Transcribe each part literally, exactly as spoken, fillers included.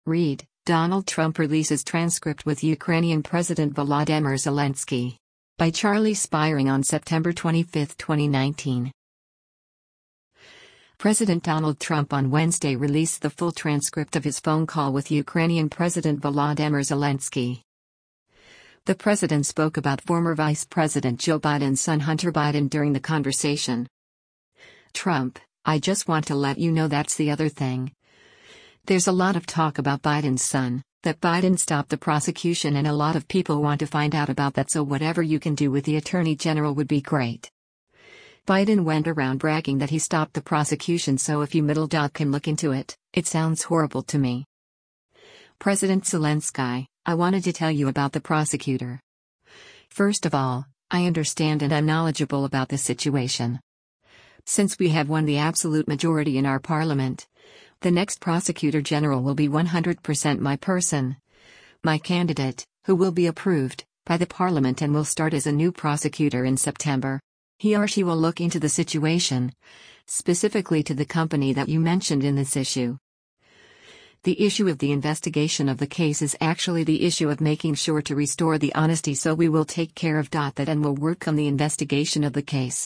Read, Donald Trump releases transcript with Ukrainian President Volodymyr Zelensky. By Charlie Spiring on September twenty-fifth, twenty nineteen. President Donald Trump on Wednesday released the full transcript of his phone call with Ukrainian President Volodymyr Zelensky. The president spoke about former Vice President Joe Biden's son Hunter Biden during the conversation. Trump, I just want to let you know that's the other thing. There's a lot of talk about Biden's son, that Biden stopped the prosecution, and a lot of people want to find out about that, so whatever you can do with the Attorney General would be great. Biden went around bragging that he stopped the prosecution, so if you middle dot can look into it, it sounds horrible to me. President Zelensky, I wanted to tell you about the prosecutor. First of all, I understand and I'm knowledgeable about the situation. Since we have won the absolute majority in our parliament, the next prosecutor general will be one hundred percent my person. My candidate, who will be approved by the parliament and will start as a new prosecutor in September. He or she will look into the situation, specifically to the company that you mentioned in this issue. The issue of the investigation of the case is actually the issue of making sure to restore the honesty, so we will take care of that and will work on the investigation of the case.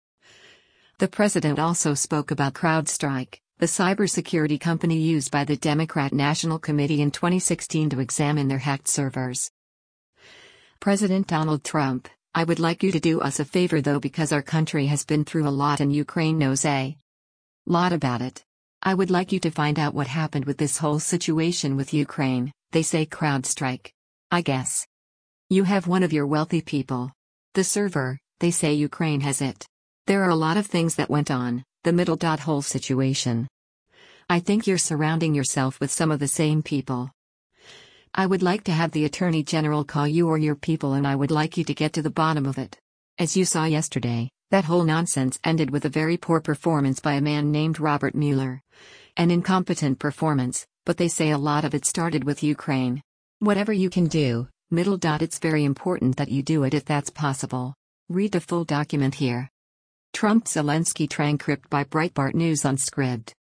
The president also spoke about CrowdStrike, the cybersecurity company used by the Democrat National Committee in twenty sixteen to examine their hacked servers. President Donald Trump, I would like you to do us a favor though, because our country has been through a lot and Ukraine knows a lot about it. I would like you to find out what happened with this whole situation with Ukraine. They say CrowdStrike. I guess you have one of your wealthy people. The server, they say Ukraine has it. There are a lot of things that went on, the middle dot whole situation. I think you're surrounding yourself with some of the same people. I would like to have the Attorney General call you or your people, and I would like you to get to the bottom of it. As you saw yesterday, that whole nonsense ended with a very poor performance by a man named Robert Mueller. An incompetent performance, but they say a lot of it started with Ukraine. Whatever you can do, middle dot, it's very important that you do it if that's possible. Read the full document here. Trump Zelensky transcript by Breitbart News on Scribd.